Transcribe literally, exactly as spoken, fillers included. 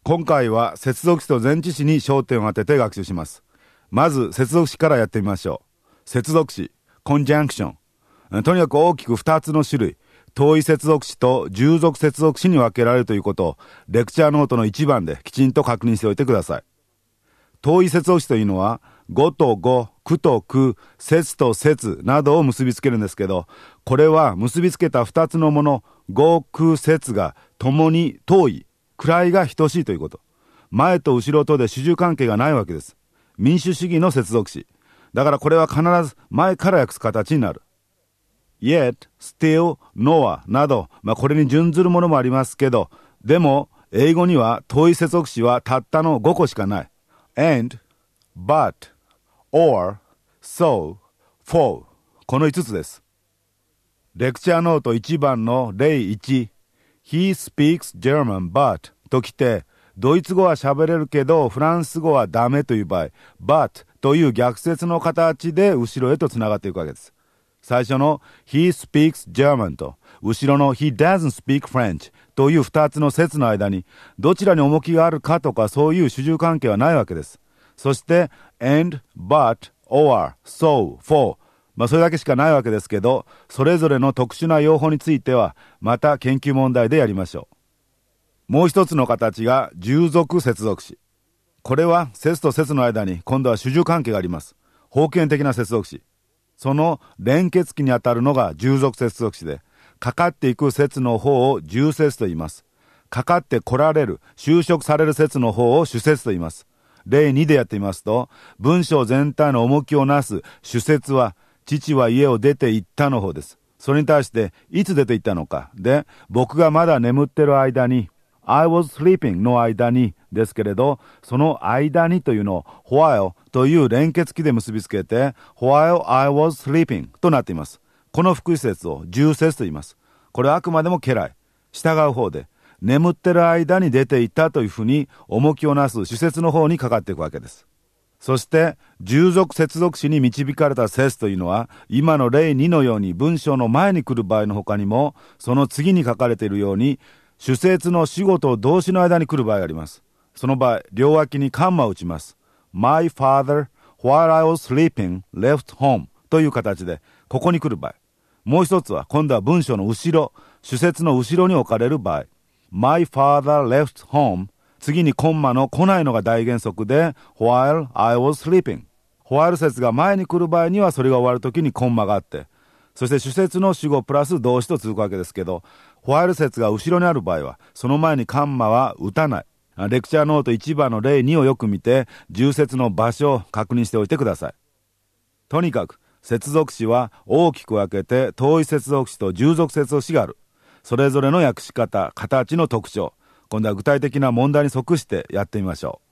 今回は接続詞と前置詞に焦点を当てて学習します。まず接続詞からやってみましょう。接続詞、conjunction。とにかく大きくふたつの種類、当位接続詞と従属接続詞に分けられるということを、レクチャーノートのいちばんできちんと確認しておいてください。当位接続詞というのは、語と語、句と句、節と節などを結びつけるんですけど、これは結びつけたふたつのもの、語、句、節が共に当位、位が等しいということ。前と後ろとで主従関係がないわけです。民主主義の接続詞。だからこれは必ず前から訳す形になる。yet, still, nor など、まあ、これに準ずるものもありますけど、でも英語には当位接続詞はたったのごこしかない。and, but, or, so, for このいつつです。レクチャーノートいちばんの例いち、He speaks German but ときて、ドイツ語は喋れるけどフランス語はダメという場合、but という逆説の形で後ろへとつながっていくわけです。最初の He speaks German と後ろの He doesn't speak French というふたつの説の間にどちらに重きがあるかとかそういう主従関係はないわけです。そして and, but, or, so, forまあそれだけしかないわけですけど、それぞれの特殊な用法についてはまた研究問題でやりましょう。もう一つの形が従属接続詞。これは節と節の間に今度は主従関係があります。封建的な接続詞。その連結期にあたるのが従属接続詞で、かかっていく節の方を従節と言います。かかって来られる、就職される節の方を主節と言います。例にでやってみますと、文章全体の重きをなす主節は、父は家を出て行ったの方です。それに対して、いつ出て行ったのか。で、僕がまだ眠ってる間に、I was sleeping の間にですけれど、その間にというのを while という連結期で結びつけて、while I was sleeping となっています。この副詞節を従節と言います。これはあくまでも家来、従う方で、眠ってる間に出て行ったというふうに重きをなす主節の方にかかっていくわけです。そして従属接続詞に導かれた節というのは今の例にのように文章の前に来る場合の他にもその次に書かれているように主節の主語と動詞の間に来る場合があります。その場合両脇にカンマを打ちます。 My father while I was sleeping left home という形でここに来る場合、もう一つは今度は文章の後ろ主節の後ろに置かれる場合 My father left home次にコンマの来ないのが大原則で while I was sleeping while 節が前に来る場合にはそれが終わるときにコンマがあってそして主節の主語プラス動詞と続くわけですけど while 節が後ろにある場合はその前にカンマは打たない。レクチャーノートいちばんの例にをよく見て従節の場所を確認しておいてください。とにかく接続詞は大きく分けて当位接続詞と従属接続詞がある。それぞれの訳し方、形の特徴今度は具体的な問題に即してやってみましょう。